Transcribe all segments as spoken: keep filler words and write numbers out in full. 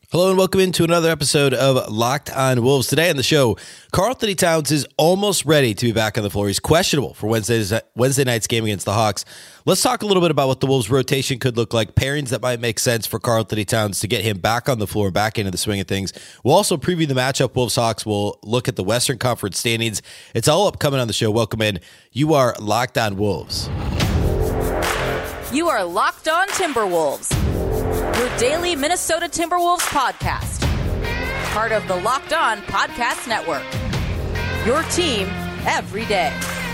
Hello and welcome into another episode of Locked on Wolves. Today on the show, Karl-Anthony Towns is almost ready to be back on the floor. He's questionable for Wednesday's, Wednesday night's game against the Hawks. Let's talk a little bit about what the Wolves' rotation could look like, pairings that might make sense for Karl-Anthony Towns to get him back on the floor, back into the swing of things. We'll also preview the matchup Wolves-Hawks. We'll look at the Western Conference standings. It's all upcoming on the show. Welcome in. You are Locked on Wolves. You are Locked on Timberwolves, your daily Minnesota Timberwolves podcast. Part of the Locked On Podcast Network. Your team every day.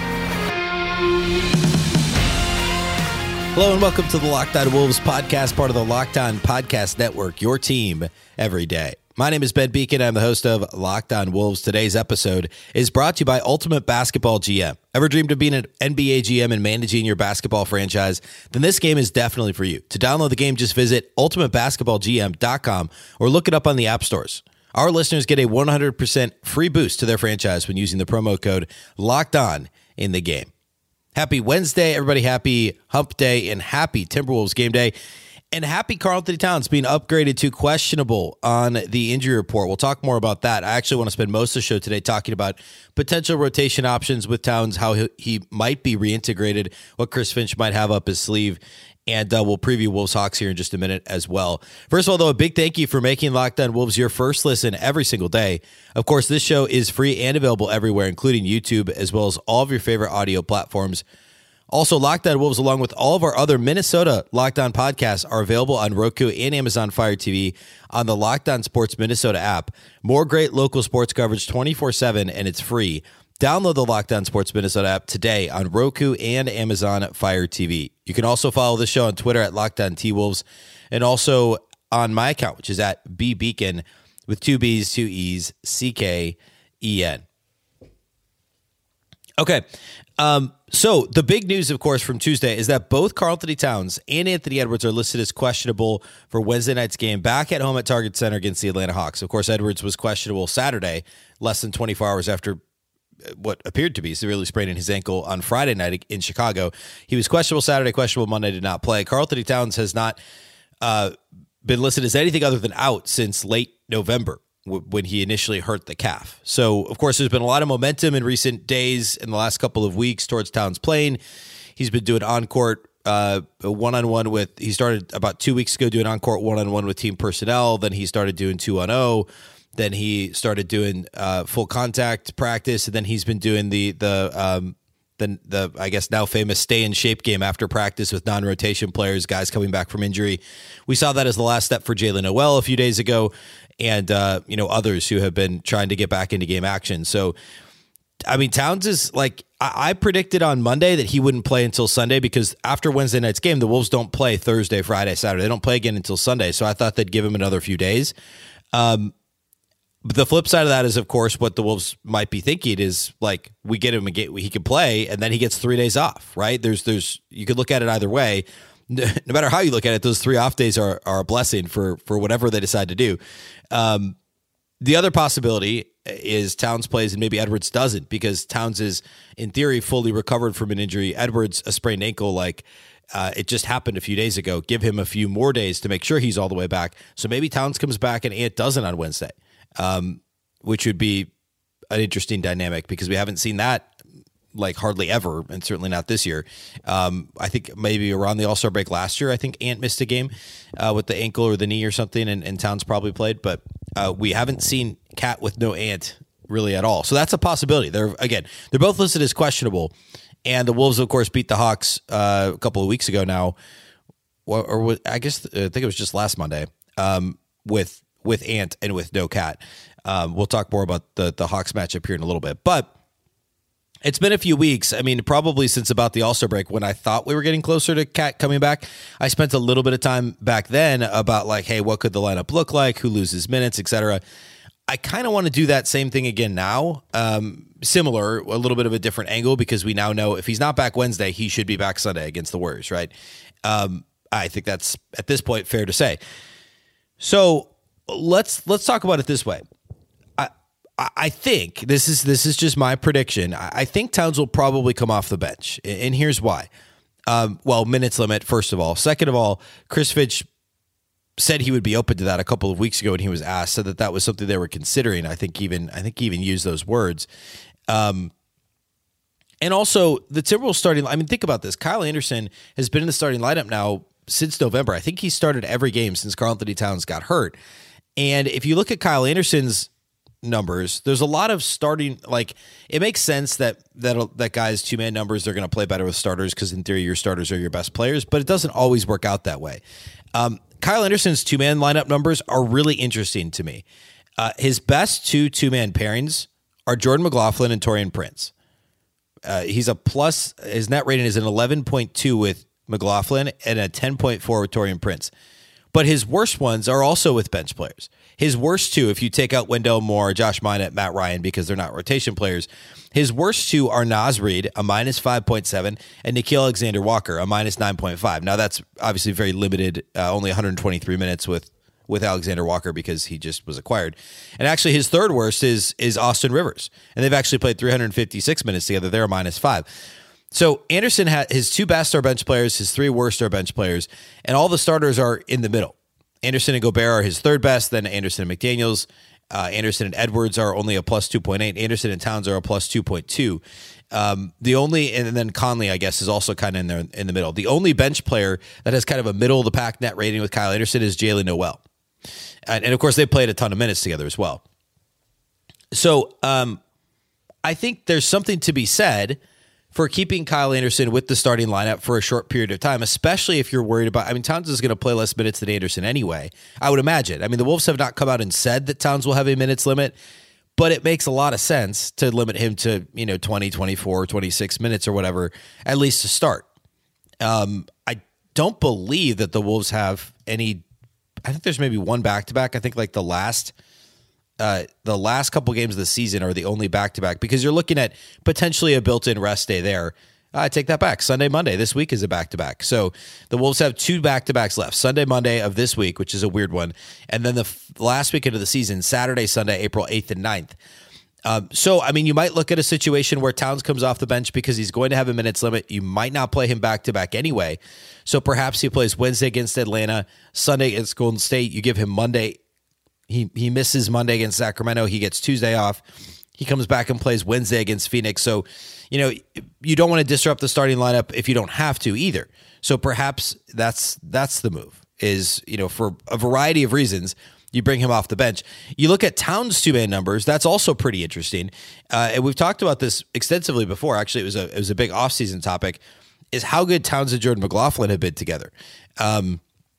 Hello and welcome to the Locked on Wolves podcast, part of the Locked On Podcast Network. Your team every day. My name is Ben Beacon. I'm the host of Locked on Wolves. Today's episode is brought to you by Ultimate Basketball G M. Ever dreamed of being an N B A G M and managing your basketball franchise? Then this game is definitely for you. To download the game, just visit ultimate basketball g m dot com or look it up on the app stores. Our listeners get a one hundred percent free boost to their franchise when using the promo code Locked On in the game. Happy Wednesday, everybody. Happy Hump Day and happy Timberwolves game day. And happy Karl-Anthony Towns being upgraded to questionable on the injury report. We'll talk more about that. I actually want to spend most of the show today talking about potential rotation options with Towns, how he, he might be reintegrated, what Chris Finch might have up his sleeve, and uh, we'll preview Wolves Hawks here in just a minute as well. First of all, though, a big thank you for making Locked On Wolves your first listen every single day. Of course, this show is free and available everywhere, including YouTube, as well as all of your favorite audio platforms. Also, Locked On Wolves, along with all of our other Minnesota Locked On podcasts, are available on Roku and Amazon Fire T V on the Locked On Sports Minnesota app. More great local sports coverage twenty-four seven, and it's free. Download the Locked On Sports Minnesota app today on Roku and Amazon Fire T V. You can also follow the show on Twitter at Locked On T Wolves, and also on my account, which is at B Beacon with two B's, two E's, C K E N. Okay. Um, so the big news, of course, from Tuesday is that both Karl-Anthony Towns and Anthony Edwards are listed as questionable for Wednesday night's game back at home at Target Center against the Atlanta Hawks. Of course, Edwards was questionable Saturday, less than twenty-four hours after what appeared to be severely spraining his ankle on Friday night in Chicago. He was questionable Saturday, questionable Monday, did not play. Karl-Anthony Towns has not uh, been listed as anything other than out since late November, when he initially hurt the calf. So, of course, there's been a lot of momentum in recent days, in the last couple of weeks, towards Towns playing. He's been doing on-court uh, one-on-one with, he started about two weeks ago doing on-court one-on-one with team personnel. Then he started doing two-on-oh. Then he started doing uh, full contact practice. And then he's been doing the, the, um, the, the I guess, now famous stay-in-shape game after practice with non-rotation players, guys coming back from injury. We saw that as the last step for Jaylen Nowell a few days ago. And, uh, you know, others who have been trying to get back into game action. So, I mean, Towns is like, I, I predicted on Monday that he wouldn't play until Sunday because after Wednesday night's game, the Wolves don't play Thursday, Friday, Saturday. They don't play again until Sunday. So I thought they'd give him another few days. Um, but the flip side of that is, of course, what the Wolves might be thinking is like, we get him, a get, he can play, and then he gets three days off, right? There's, there's, you could look at it either way. No matter how you look at it, those three off days are, are a blessing for, for whatever they decide to do. Um, the other possibility is Towns plays and maybe Edwards doesn't, because Towns is, in theory, fully recovered from an injury. Edwards, a sprained ankle, like uh, it just happened a few days ago. Give him a few more days to make sure he's all the way back. So maybe Towns comes back and Ant doesn't on Wednesday, um, which would be an interesting dynamic because we haven't seen that like hardly ever, and certainly not this year. Um, I think maybe around the All-Star break last year, I think Ant missed a game uh, with the ankle or the knee or something, and, and Towns probably played, but uh, we haven't seen Cat with no Ant really at all. So that's a possibility. They're again, they're both listed as questionable, and the Wolves, of course, beat the Hawks uh, a couple of weeks ago now, or, or I guess I think it was just last Monday um, with with Ant and with no Cat. Um, we'll talk more about the the Hawks matchup here in a little bit, but it's been a few weeks. I mean, probably since about the All-Star break when I thought we were getting closer to Cat coming back. I spent a little bit of time back then about like, hey, what could the lineup look like? Who loses minutes, et cetera. I kind of want to do that same thing again now. Um, similar, a little bit of a different angle because we now know if he's not back Wednesday, he should be back Sunday against the Warriors, right? Um, I think that's, at this point, fair to say. So let's let's talk about it this way. I think this is this is just my prediction. I think Towns will probably come off the bench, and here's why. Um, well, minutes limit, first of all. Second of all, Chris Finch said he would be open to that a couple of weeks ago when he was asked, said that that was something they were considering. I think even I think he even used those words. Um, and also the Timberwolves starting, I mean, think about this. Kyle Anderson has been in the starting lineup now since November. I think he started every game since Karl-Anthony Towns got hurt. And if you look at Kyle Anderson's numbers, there's a lot of starting, like it makes sense that that that guys two-man numbers, they're going to play better with starters because in theory your starters are your best players, but it doesn't always work out that way. Um, Kyle Anderson's two-man lineup numbers are really interesting to me. Uh, his best two two-man pairings are Jordan McLaughlin and Taurean Prince. Uh, he's a plus, his net rating is an eleven point two with McLaughlin and a ten point four with Taurean Prince. But his worst ones are also with bench players. His worst two, if you take out Wendell Moore, Josh Minott, Matt Ryan, because they're not rotation players, his worst two are Naz Reid, a minus five point seven, and Nickeil Alexander-Walker, a minus nine point five. Now, that's obviously very limited, uh, only one hundred twenty-three minutes with with Alexander Walker because he just was acquired. And actually, his third worst is is Austin Rivers, and they've actually played three hundred fifty-six minutes together. They're a minus five. So Anderson had his two best are bench players, his three worst are bench players, and all the starters are in the middle. Anderson and Gobert are his third best, then Anderson and McDaniels. Uh, Anderson and Edwards are only a plus two point eight. Anderson and Towns are a plus two point two. Um, the only, and then Conley, I guess, is also kind of in there in the middle. The only bench player that has kind of a middle of the pack net rating with Kyle Anderson is Jaylen Noel. And, and of course, they played a ton of minutes together as well. So um, I think there's something to be said for keeping Kyle Anderson with the starting lineup for a short period of time, especially if you're worried about, I mean, Towns is going to play less minutes than Anderson anyway, I would imagine. I mean, the Wolves have not come out and said that Towns will have a minutes limit, but it makes a lot of sense to limit him to, you know, twenty, twenty-four, twenty-six minutes or whatever, at least to start. Um, I don't believe that the Wolves have any, I think there's maybe one back-to-back. I think like the last Uh, the last couple games of the season are the only back-to-back because you're looking at potentially a built-in rest day there. I uh, take that back. Sunday, Monday this week is a back-to-back. So the Wolves have two back-to-backs left. Sunday, Monday of this week, which is a weird one. And then the f- last weekend of the season, Saturday, Sunday, April eighth and ninth. Um, so, I mean, you might look at a situation where Towns comes off the bench because he's going to have a minutes limit. You might not play him back-to-back anyway. So perhaps he plays Wednesday against Atlanta, Sunday against Golden State. You give him Monday. He he misses Monday against Sacramento. He gets Tuesday off. He comes back and plays Wednesday against Phoenix. So, you know, you don't want to disrupt the starting lineup if you don't have to either. So perhaps that's that's the move is, you know, for a variety of reasons, you bring him off the bench. You look at Towns' two-man numbers. That's also pretty interesting. Uh, and we've talked about this extensively before. Actually, it was a it was a big offseason topic, is how good Towns and Jordan McLaughlin have been together. Um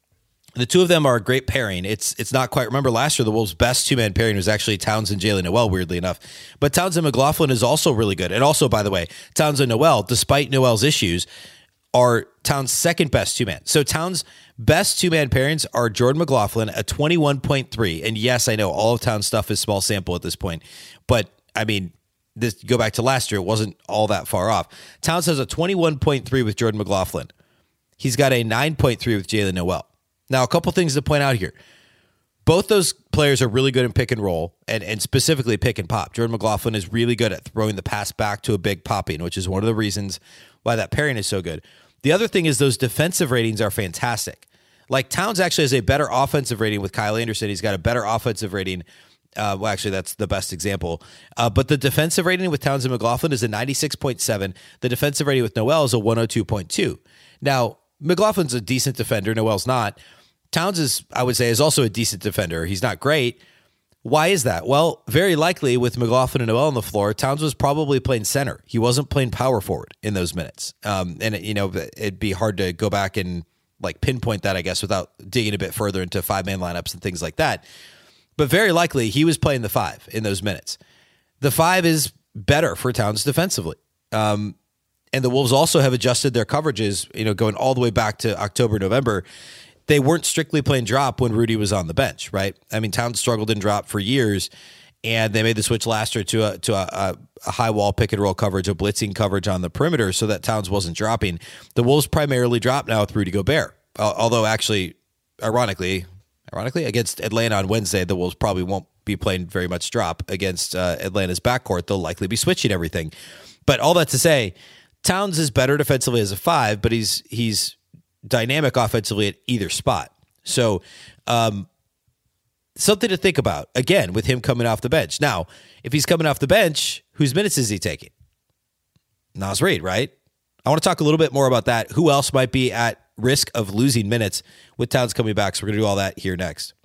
The two of them are a great pairing. It's it's not quite, remember last year, the Wolves' best two-man pairing was actually Towns and Jaylen Noel, weirdly enough. But Towns and McLaughlin is also really good. And also, by the way, Towns and Noel, despite Noel's issues, are Towns' second best two-man. So Towns' best two-man pairings are Jordan McLaughlin, a twenty-one point three. And yes, I know all of Towns' stuff is small sample at this point. But, I mean, this go back to last year, it wasn't all that far off. Towns has a twenty-one point three with Jordan McLaughlin. He's got a nine point three with Jaylen Noel. Now, a couple things to point out here. Both those players are really good in pick and roll, and, and specifically pick and pop. Jordan McLaughlin is really good at throwing the pass back to a big popping, which is one of the reasons why that pairing is so good. The other thing is those defensive ratings are fantastic. Like, Towns actually has a better offensive rating with Kyle Anderson. He's got a better offensive rating. Uh, well, actually, that's the best example. Uh, but the defensive rating with Towns and McLaughlin is a ninety-six point seven. The defensive rating with Noel is a one oh two point two. Now, McLaughlin's a decent defender. Noel's not. Towns is, I would say, is also a decent defender. He's not great. Why is that? Well, very likely with McLaughlin and Noel on the floor, Towns was probably playing center. He wasn't playing power forward in those minutes. Um, and, it, you know, it'd be hard to go back and like pinpoint that, I guess, without digging a bit further into five-man lineups and things like that. But very likely he was playing the five in those minutes. The five is better for Towns defensively. Um, and the Wolves also have adjusted their coverages, you know, going all the way back to October, November. They weren't strictly playing drop when Rudy was on the bench, right? I mean, Towns struggled in drop for years, and they made the switch last year to a to a, a high wall pick and roll coverage, a blitzing coverage on the perimeter, so that Towns wasn't dropping. The Wolves primarily drop now with Rudy Gobert, uh, although actually, ironically, ironically against Atlanta on Wednesday, the Wolves probably won't be playing very much drop against uh, Atlanta's backcourt. They'll likely be switching everything. But all that to say, Towns is better defensively as a five, but he's he's dynamic offensively at either spot. So, um, something to think about, again, with him coming off the bench. Now, if he's coming off the bench, whose minutes is he taking? Naz Reid, right? I want to talk a little bit more about that. Who else might be at risk of losing minutes with Towns coming back? So we're going to do all that here next.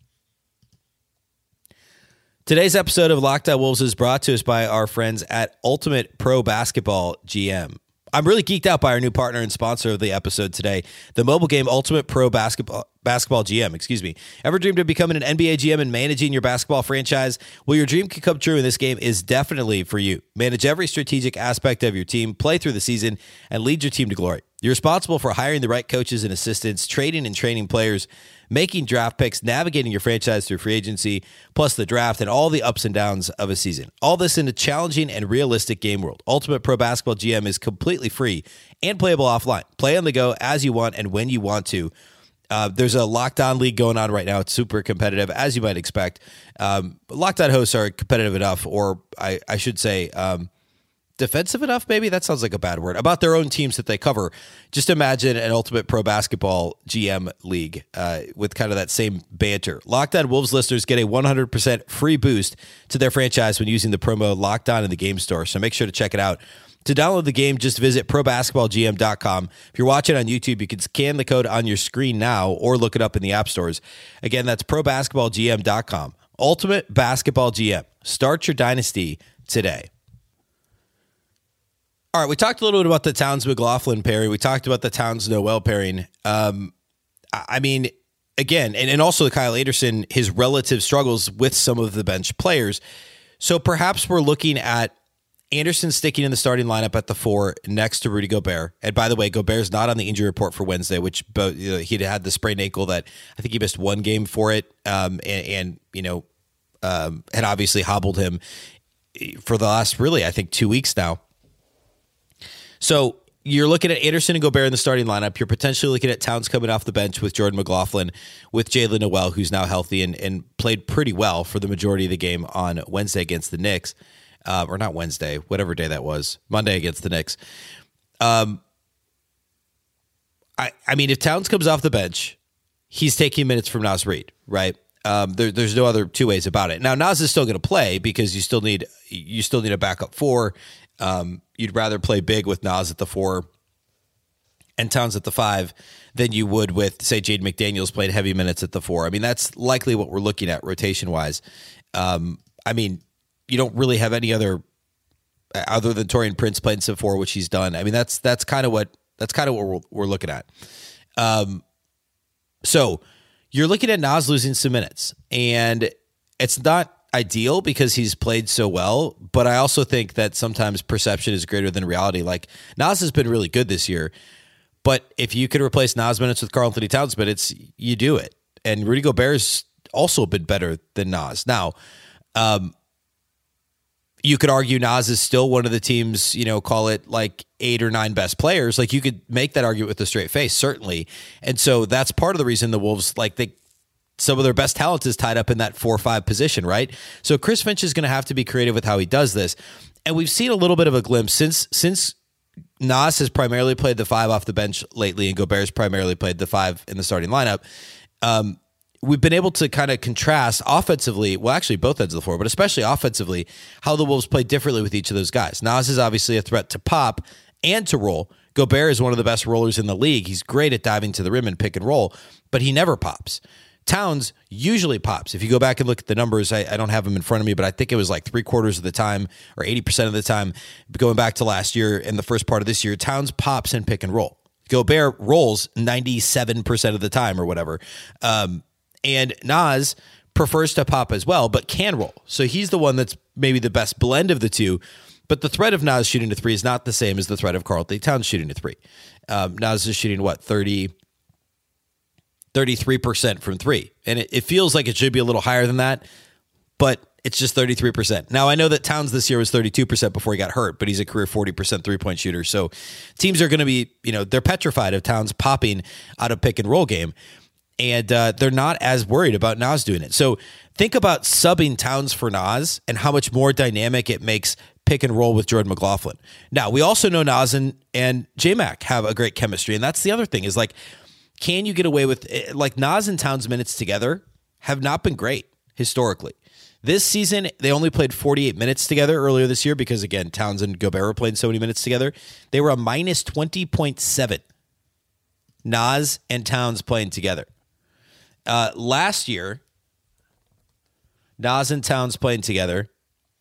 Today's episode of Locked On Wolves is brought to us by our friends at Ultimate Pro Basketball G M. I'm really geeked out by our new partner and sponsor of the episode today, the mobile game Ultimate Pro Basketball Basketball G M. Excuse me. Ever dreamed of becoming an N B A G M and managing your basketball franchise? Well, your dream can come true, and this game is definitely for you. Manage every strategic aspect of your team, play through the season, and lead your team to glory. You're responsible for hiring the right coaches and assistants, trading and training players, making draft picks, navigating your franchise through free agency, plus the draft and all the ups and downs of a season. All this in a challenging and realistic game world. Ultimate Pro Basketball G M is completely free and playable offline. Play on the go as you want and when you want to. Uh, there's a Locked On League going on right now. It's super competitive, as you might expect. Um, Locked On hosts are competitive enough, or I, I should say um, defensive enough, maybe? That sounds like a bad word. About their own teams that they cover. Just imagine an Ultimate Pro Basketball G M league uh, with kind of that same banter. Locked On Wolves listeners get a one hundred percent free boost to their franchise when using the promo Locked On in the game store, so make sure to check it out. To download the game, just visit pro basketball g m dot com. If you're watching on YouTube, you can scan the code on your screen now or look it up in the app stores. Again, that's pro basketball g m dot com. Ultimate Basketball G M. Start your dynasty today. All right, we talked a little bit about the Towns-McLaughlin pairing. We talked about the Towns-Noel pairing. Um, I mean, again, and, and also Kyle Anderson, his relative struggles with some of the bench players. So perhaps we're looking at Anderson sticking in the starting lineup at the four next to Rudy Gobert. And by the way, Gobert's not on the injury report for Wednesday, which but, you know, he'd had the sprained ankle that I think he missed one game for it, um, and, and, you know, um, had obviously hobbled him for the last, really, I think, two weeks now. So you're looking at Anderson and Gobert in the starting lineup. You're potentially looking at Towns coming off the bench with Jordan McLaughlin, with Jaylen Noel, who's now healthy and, and played pretty well for the majority of the game on Wednesday against the Knicks. Uh, or not Wednesday, whatever day that was, Monday against the Knicks. Um, I I mean, if Towns comes off the bench, he's taking minutes from Naz Reid, right? Um, there, there's no other two ways about it. Now, Naz is still going to play because you still need you still need a backup four. Um, you'd rather play big with Naz at the four and Towns at the five than you would with, say, Jaden McDaniels playing heavy minutes at the four. I mean, that's likely what we're looking at rotation wise. Um, I mean. You don't really have any other other than Taurean Prince playing some four, which he's done. I mean, that's that's kind of what that's kind of what we're, we're looking at. Um, so you're looking at Naz losing some minutes, and it's not ideal because he's played so well. But I also think that sometimes perception is greater than reality. Like Naz has been really good this year, but if you could replace Naz minutes with Karl-Anthony Towns minutes, you do it. And Rudy Gobert's also been better than Naz. Now, um, you could argue Naz is still one of the team's, you know, call it like eight or nine best players. Like you could make that argument with a straight face, certainly. And so that's part of the reason the Wolves, like they, some of their best talent is tied up in that four or five position, right? So Chris Finch is going to have to be creative with how he does this. And we've seen a little bit of a glimpse since, since Naz has primarily played the five off the bench lately and Gobert's primarily played the five in the starting lineup. Um, We've been able to kind of contrast offensively, well, actually both ends of the floor, but especially offensively, how the Wolves play differently with each of those guys. Naz is obviously a threat to pop and to roll. Gobert is one of the best rollers in the league. He's great at diving to the rim and pick and roll, but he never pops. Towns usually pops. If you go back and look at the numbers, I, I don't have them in front of me, but I think it was like three quarters of the time or eighty percent of the time, going back to last year and the first part of this year, Towns pops and pick and roll. Gobert rolls ninety-seven percent of the time or whatever. Um, And Naz prefers to pop as well, but can roll. So he's the one that's maybe the best blend of the two. But the threat of Naz shooting to three is not the same as the threat of Karl-Anthony Towns shooting to three. Um, Naz is shooting, what, thirty, thirty-three percent from three. And it, it feels like it should be a little higher than that, but it's just thirty-three percent. Now, I know that Towns this year was thirty-two percent before he got hurt, but he's a career forty percent three-point shooter. So teams are going to be, you know, they're petrified of Towns popping out of pick and roll game. And uh, they're not as worried about Naz doing it. So think about subbing Towns for Naz and how much more dynamic it makes pick and roll with Jordan McLaughlin. Now, we also know Naz and, and J-Mac have a great chemistry. And that's the other thing is like can you get away with, like, Naz and Towns minutes together have not been great historically. This season, they only played forty-eight minutes together earlier this year because, again, Towns and Gobert were playing so many minutes together. They were a minus twenty point seven. Naz and Towns playing together. Uh, last year, Naz and Towns playing together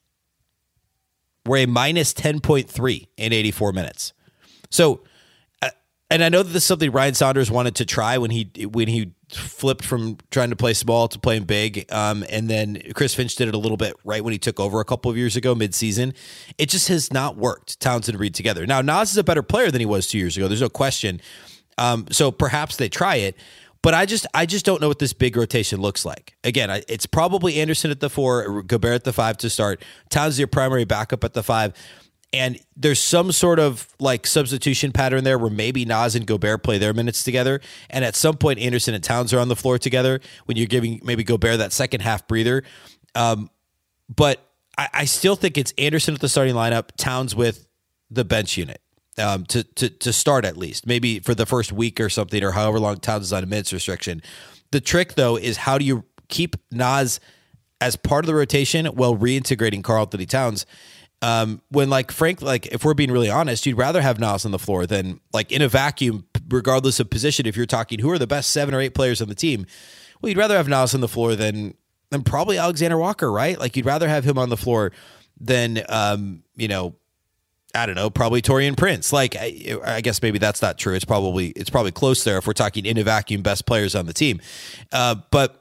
were a minus ten point three in eighty-four minutes. So, uh, and I know that this is something Ryan Saunders wanted to try when he when he flipped from trying to play small to playing big, um, and then Chris Finch did it a little bit right when he took over a couple of years ago, mid-season. It just has not worked, Towns and Reed together. Now, Naz is a better player than he was two years ago. There's no question. Um, so perhaps they try it. But I just I just don't know what this big rotation looks like. Again, I, it's probably Anderson at the four, Gobert at the five to start. Towns is your primary backup at the five. And there's some sort of like substitution pattern there where maybe Naz and Gobert play their minutes together. And at some point, Anderson and Towns are on the floor together when you're giving maybe Gobert that second half breather. Um, but I, I still think it's Anderson at the starting lineup, Towns with the bench unit. Um, to, to to start at least, maybe for the first week or something, or however long Towns is on a minutes restriction. The trick, though, is how do you keep Naz as part of the rotation while reintegrating Karl-Anthony Towns? Um, when, like, Frank, like, if we're being really honest, you'd rather have Naz on the floor than, like, in a vacuum, regardless of position. If you're talking who are the best seven or eight players on the team, well, you'd rather have Naz on the floor than than probably Alexander Walker, right? Like, you'd rather have him on the floor than, um, you know. I don't know, probably Taurean Prince. Like, I, I guess maybe that's not true. It's probably it's probably close there if we're talking in a vacuum best players on the team. Uh, but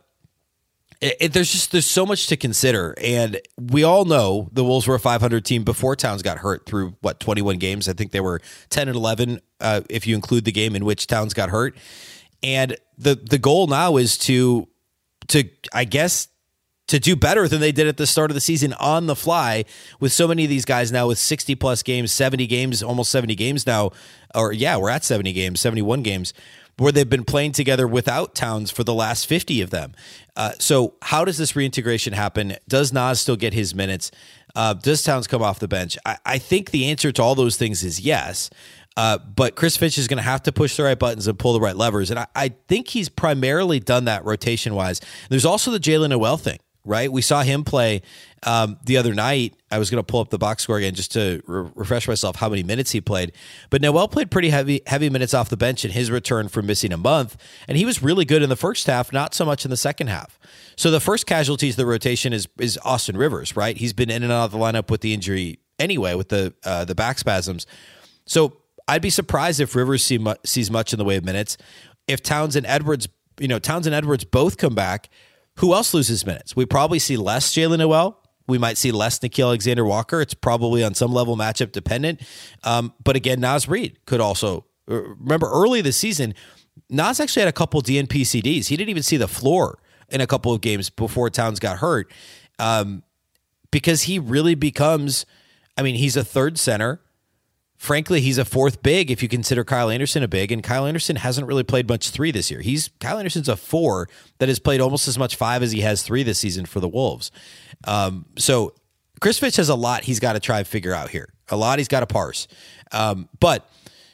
it, it, there's just there's so much to consider, and we all know the Wolves were a five hundred team before Towns got hurt through what twenty-one games. I think they were ten and eleven uh, if you include the game in which Towns got hurt. And the the goal now is to to I guess. to do better than they did at the start of the season on the fly with so many of these guys now with sixty plus games, seventy games, almost seventy games now, or yeah, we're at seventy games, seventy-one games, where they've been playing together without Towns for the last fifty of them. Uh, so how does this reintegration happen? Does Naz still get his minutes? Uh, does Towns come off the bench? I, I think the answer to all those things is yes. Uh, but Chris Finch is going to have to push the right buttons and pull the right levers. And I, I think he's primarily done that rotation-wise. There's also the Jaylen Nowell thing. Right, we saw him play um, the other night. I was going to pull up the box score again just to re- refresh myself how many minutes he played. But Nowell played pretty heavy, heavy minutes off the bench in his return from missing a month, and he was really good in the first half, not so much in the second half. So the first casualty to the rotation is is Austin Rivers. Right, he's been in and out of the lineup with the injury anyway, with the uh, the back spasms. So I'd be surprised if Rivers see mu- sees much in the way of minutes. If Towns and Edwards, you know, Towns and Edwards both come back. Who else loses minutes? We probably see less Jaylen Nowell. We might see less Nickeil Alexander-Walker. It's probably on some level matchup dependent. Um, but again, Naz Reid could also. Remember, early this season, Naz actually had a couple D N P C Ds. He didn't even see the floor in a couple of games before Towns got hurt um, because he really becomes, I mean, he's a third center. Frankly, he's a fourth big if you consider Kyle Anderson a big, and Kyle Anderson hasn't really played much three this year. He's Kyle Anderson's a four that has played almost as much five as he has three this season for the Wolves. Um, so Chris Finch has a lot he's got to try and figure out here. A lot he's got to parse. Um, but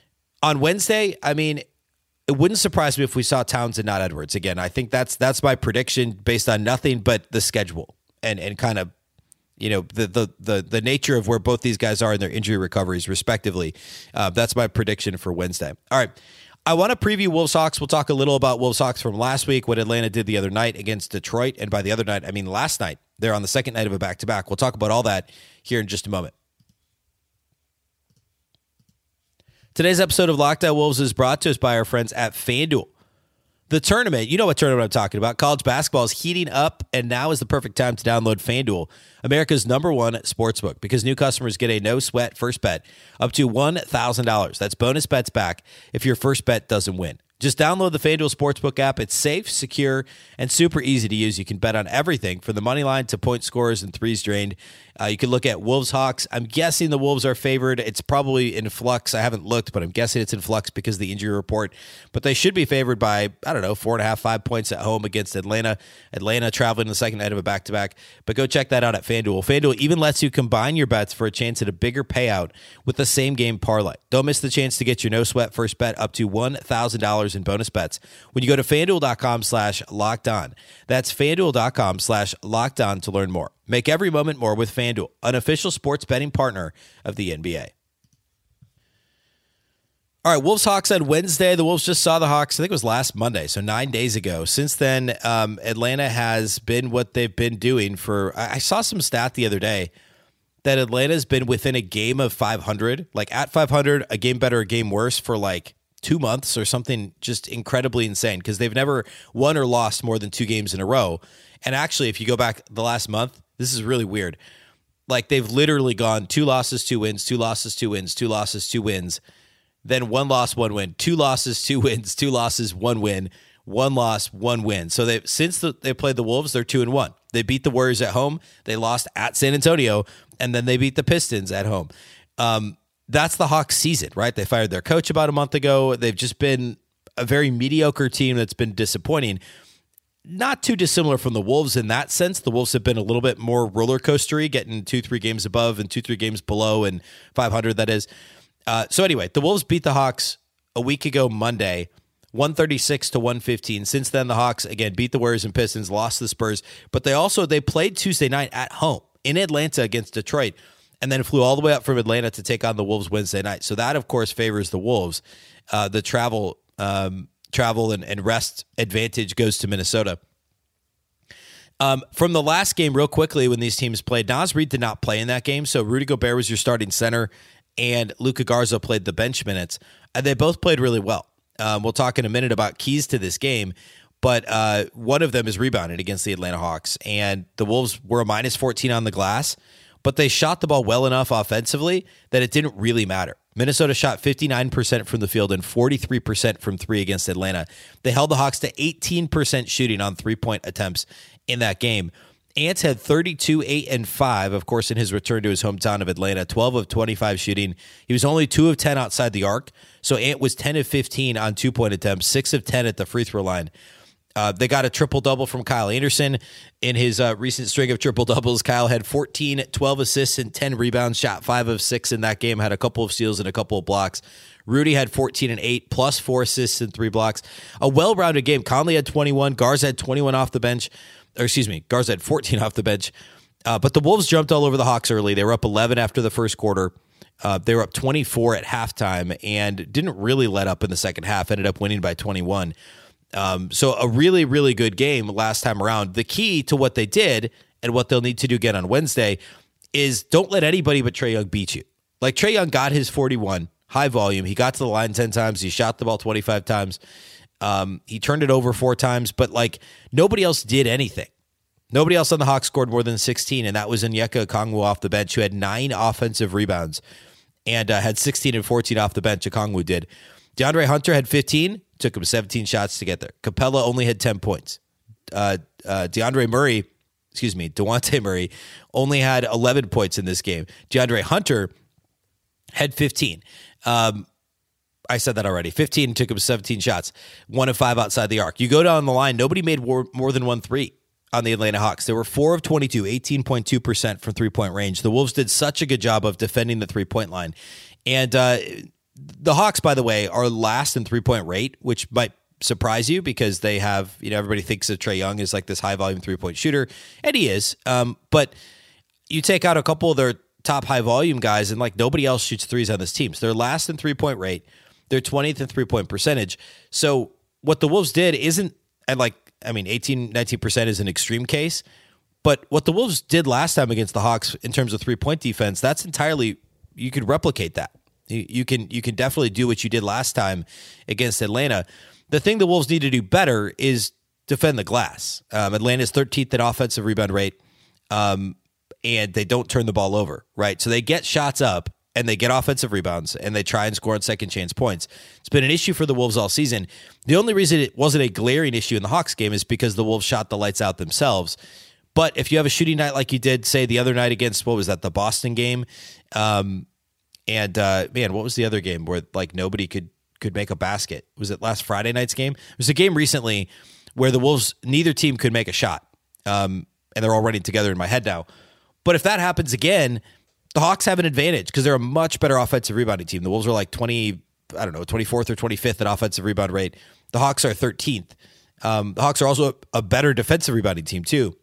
on Wednesday, I mean, it wouldn't surprise me if we saw Towns and not Edwards again. I think that's that's my prediction based on nothing but the schedule and and kind of. You know, the, the the the nature of where both these guys are in their injury recoveries, respectively. Uh, that's my prediction for Wednesday. All right. I want to preview Wolves Hawks. We'll talk a little about Wolves Hawks from last week, what Atlanta did the other night against Detroit. And by the other night, I mean last night. They're on the second night of a back-to-back. We'll talk about all that here in just a moment. Today's episode of Locked On Wolves is brought to us by our friends at FanDuel. The tournament, you know what tournament I'm talking about. College basketball is heating up, and now is the perfect time to download FanDuel, America's number one sportsbook, because new customers get a no-sweat first bet up to one thousand dollars. That's bonus bets back if your first bet doesn't win. Just download the FanDuel Sportsbook app. It's safe, secure, and super easy to use. You can bet on everything from the money line to point scores and threes drained. Uh, you can look at Wolves Hawks. I'm guessing the Wolves are favored. It's probably in flux. I haven't looked, but I'm guessing it's in flux because of the injury report. But they should be favored by, I don't know, four and a half, five points at home against Atlanta. Atlanta traveling the second night of a back-to-back. But go check that out at FanDuel. FanDuel even lets you combine your bets for a chance at a bigger payout with the same game parlay. Don't miss the chance to get your no-sweat first bet up to one thousand dollars dollars in bonus bets when you go to FanDuel.com slash locked on. That's FanDuel.com slash locked on to learn more. Make every moment more with FanDuel, an official sports betting partner of the N B A. All right, Wolves-Hawks on Wednesday. The Wolves just saw the Hawks, I think it was last Monday, so nine days ago. Since then, um, Atlanta has been what they've been doing for, I saw some stat the other day that Atlanta's been within a game of five hundred, like at five hundred, a game better, a game worse for like two months or something just incredibly insane because they've never won or lost more than two games in a row. And actually, if you go back the last month, this is really weird. Like they've literally gone two losses, two wins, two losses, two wins, two losses, two wins. Then one loss, one win, two losses, two wins, two losses, one win, one loss, one win. So they since the, they played the Wolves, they're two and one. They beat the Warriors at home. They lost at San Antonio, and then they beat the Pistons at home. Um, that's the Hawks season, right? They fired their coach about a month ago. They've just been a very mediocre team that's been disappointing. Not too dissimilar from the Wolves in that sense. The Wolves have been a little bit more roller coastery, getting two, three games above and two, three games below, and five hundred, that is. Uh, so anyway, the Wolves beat the Hawks a week ago Monday, one thirty-six to one fifteen. Since then, the Hawks, again, beat the Warriors and Pistons, lost the Spurs. But they also, they played Tuesday night at home in Atlanta against Detroit, and then flew all the way up from Atlanta to take on the Wolves Wednesday night. So that, of course, favors the Wolves. Uh, the travel um, travel and, and rest advantage goes to Minnesota. Um, from the last game, real quickly, when these teams played, Naz Reid did not play in that game. So Rudy Gobert was your starting center, and Luka Garza played the bench minutes. And they both played really well. Um, we'll talk in a minute about keys to this game, but uh, one of them is rebounded against the Atlanta Hawks. And the Wolves were a minus fourteen on the glass, but they shot the ball well enough offensively that it didn't really matter. Minnesota shot fifty-nine percent from the field and forty-three percent from three against Atlanta. They held the Hawks to eighteen percent shooting on three-point attempts in that game. Ants had thirty-two, eight, and five, of course, in his return to his hometown of Atlanta, twelve of twenty-five shooting. He was only two of ten outside the arc, so Ant was ten of fifteen on two-point attempts, six of ten at the free throw line. Uh, they got a triple-double from Kyle Anderson in his uh, recent string of triple-doubles. Kyle had fourteen, twelve assists, and ten rebounds, shot five of six in that game, had a couple of steals and a couple of blocks. Rudy had fourteen and eight, plus four assists and three blocks. A well-rounded game. Conley had twenty-one, Garza had twenty-one off the bench. Or excuse me, Garza had fourteen off the bench. Uh, but the Wolves jumped all over the Hawks early. They were up eleven after the first quarter. Uh, they were up twenty-four at halftime and didn't really let up in the second half, ended up winning by twenty-one. Um, so a really, really good game last time around. The key to what they did and what they'll need to do again on Wednesday is don't let anybody but Trae Young beat you. Like Trae Young got his forty-one, high volume. He got to the line ten times. He shot the ball twenty-five times. Um, he turned it over four times, but like nobody else did anything. Nobody else on the Hawks scored more than sixteen, and that was Onyeka Okongwu off the bench, who had nine offensive rebounds and uh, had sixteen and fourteen off the bench. Okongwu did. DeAndre Hunter had fifteen, took him seventeen shots to get there. Capella only had ten points. Uh, uh, DeAndre Murray, excuse me, DeJounte Murray only had eleven points in this game. DeAndre Hunter had fifteen. Um, I said that already. fifteen, took him seventeen shots. One of five outside the arc. You go down the line, nobody made more, more than one three on the Atlanta Hawks. They were four of twenty-two, eighteen point two percent from three-point range. The Wolves did such a good job of defending the three-point line. And uh, the Hawks, by the way, are last in three-point rate, which might surprise you because they have, you know, everybody thinks of Trae Young as like this high-volume three-point shooter, and he is. Um, but you take out a couple of their top high-volume guys, and like nobody else shoots threes on this team. So they're last in three-point rate. They're twentieth in three-point percentage. So what the Wolves did isn't, and like, I mean, eighteen, nineteen percent is an extreme case, but what the Wolves did last time against the Hawks in terms of three-point defense, that's entirely, you could replicate that. You, you can you can definitely do what you did last time against Atlanta. The thing the Wolves need to do better is defend the glass. Um, Atlanta's thirteenth in offensive rebound rate, um, and they don't turn the ball over, right? So they get shots up, and they get offensive rebounds, and they try and score on second chance points. It's been an issue for the Wolves all season. The only reason it wasn't a glaring issue in the Hawks game is because the Wolves shot the lights out themselves. But if you have a shooting night like you did, say, the other night against, what was that, the Boston game? Um, and, uh, man, what was the other game where, like, nobody could could make a basket? Was it last Friday night's game? It was a game recently where the Wolves, neither team could make a shot. Um, and they're all running together in my head now. But if that happens again, the Hawks have an advantage because they're a much better offensive rebounding team. The Wolves are like twenty, I don't know, twenty-fourth or twenty-fifth at offensive rebound rate. The Hawks are thirteenth. Um, the Hawks are also a, a better defensive rebounding team too.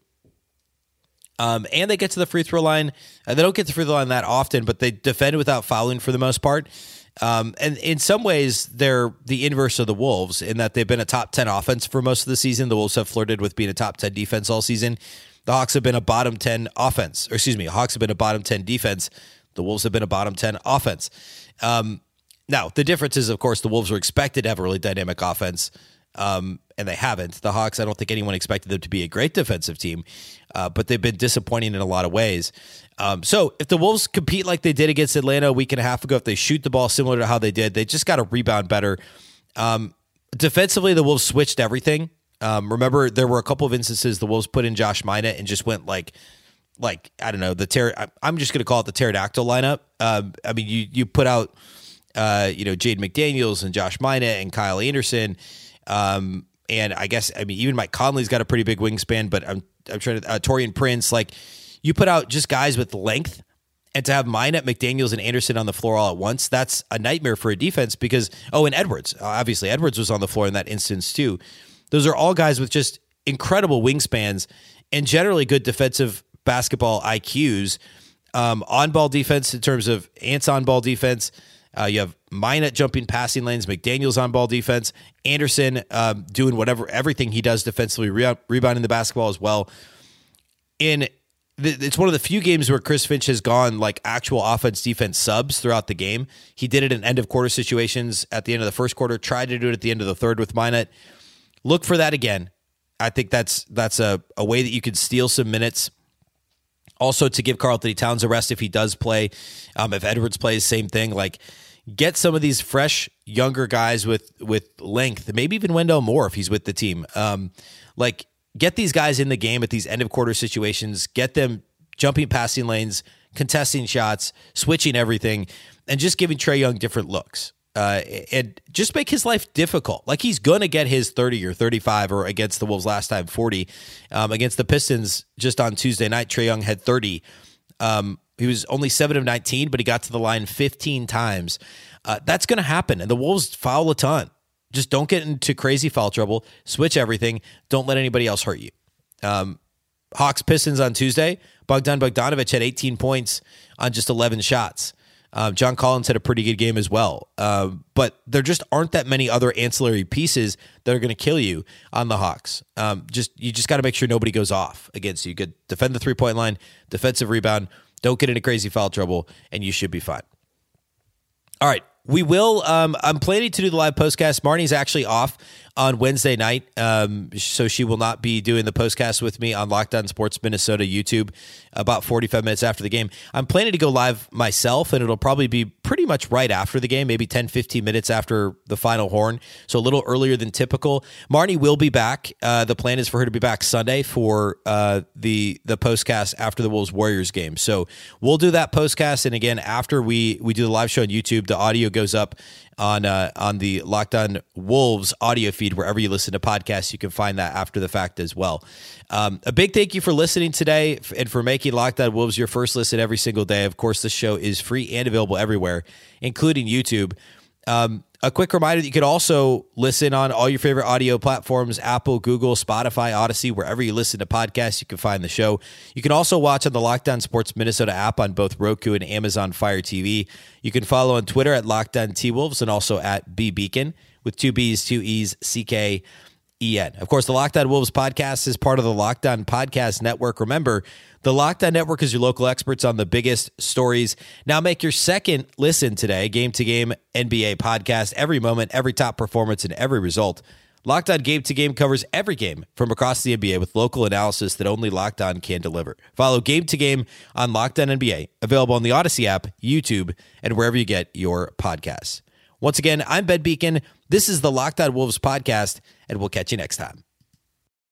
Um, and they get to the free throw line. Uh, they don't get to the free throw line that often, but they defend without fouling for the most part. Um, and in some ways, they're the inverse of the Wolves in that they've been a top ten offense for most of the season. The Wolves have flirted with being a top ten defense all season. The Hawks have been a bottom ten offense, or excuse me, the Hawks have been a bottom ten defense. The Wolves have been a bottom ten offense. Um, now, the difference is, of course, the Wolves were expected to have a really dynamic offense. Um, and they haven't. The Hawks, I don't think anyone expected them to be a great defensive team, uh, but they've been disappointing in a lot of ways. Um, so if the Wolves compete like they did against Atlanta a week and a half ago, if they shoot the ball similar to how they did, they just got to rebound better. Um, defensively, the Wolves switched everything. Um, remember, there were a couple of instances the Wolves put in Josh Minott and just went like, like I don't know, the ter- I'm just going to call it the pterodactyl lineup. Um, I mean, you you put out, uh, you know, Jaden McDaniels and Josh Minott and Kyle Anderson. Um, and I guess, I mean, even Mike Conley's got a pretty big wingspan, but I'm, I'm trying to, uh, Taurean Prince, like you put out just guys with length, and to have Minott, McDaniels, and Anderson on the floor all at once, that's a nightmare for a defense because, oh, and Edwards, obviously Edwards was on the floor in that instance too. Those are all guys with just incredible wingspans and generally good defensive basketball I Qs. Um, on-ball defense in terms of Ant's on-ball defense. Uh, you have Minott jumping passing lanes, McDaniels on ball defense, Anderson um, doing whatever, everything he does defensively, re- rebounding the basketball as well. In the, it's one of the few games where Chris Finch has gone like actual offense defense subs throughout the game. He did it in end of quarter situations at the end of the first quarter, tried to do it at the end of the third with Minott. Look for that again. I think that's that's a, a way that you could steal some minutes. Also, to give Karl-Anthony Towns a rest if he does play. Um, if Edwards plays, same thing. Like, get some of these fresh, younger guys with with length. Maybe even Wendell Moore if he's with the team. Um, like, get these guys in the game at these end-of-quarter situations. Get them jumping passing lanes, contesting shots, switching everything, and just giving Trae Young different looks. Uh, and just make his life difficult. Like, he's going to get his thirty or thirty-five, or against the Wolves last time, forty. Um, against the Pistons just on Tuesday night, Trae Young had thirty. Um, he was only seven of nineteen, but he got to the line fifteen times. Uh, that's going to happen, and the Wolves foul a ton. Just don't get into crazy foul trouble. Switch everything. Don't let anybody else hurt you. Um, Hawks Pistons on Tuesday. Bogdan Bogdanovic had eighteen points on just eleven shots. Um, John Collins had a pretty good game as well. Uh, but there just aren't that many other ancillary pieces that are going to kill you on the Hawks. Um, just You just got to make sure nobody goes off against you. You could defend the three-point line, defensive rebound, don't get into crazy foul trouble, and you should be fine. All right. We will. Um, I'm planning to do the live postcast. Marnie's actually off on Wednesday night, um, so she will not be doing the postcast with me on Locked On Sports Minnesota YouTube about forty-five minutes after the game. I'm planning to go live myself, and it'll probably be pretty much right after the game, maybe ten, fifteen minutes after the final horn, so a little earlier than typical. Marnie will be back. Uh, the plan is for her to be back Sunday for uh, the the postcast after the Wolves-Warriors game. So we'll do that postcast, and again, after we, we do the live show on YouTube, the audio goes up on uh, on the Locked On Wolves audio feed. Wherever you listen to podcasts, you can find that after the fact as well. Um, a big thank you for listening today and for making Locked On Wolves your first listen every single day. Of course, this show is free and available everywhere, including YouTube. Um, a quick reminder that you could also listen on all your favorite audio platforms, Apple, Google, Spotify, Odyssey, wherever you listen to podcasts, you can find the show. You can also watch on the Locked On Sports Minnesota app on both Roku and Amazon Fire T V. You can follow on Twitter at Locked On T-Wolves and also at B Beacon with two B's, two E's, C K E N. Of course, the Locked On Wolves podcast is part of the Locked On Podcast Network. Remember, the Locked On Network is your local experts on the biggest stories. Now make your second listen today, game-to-game N B A podcast, every moment, every top performance, and every result. Locked On Game to Game covers every game from across the N B A with local analysis that only Locked On can deliver. Follow Game to Game on Locked On N B A, available on the Odyssey app, YouTube, and wherever you get your podcasts. Once again, I'm Ben Beacon. This is the Locked On Wolves podcast, and we'll catch you next time.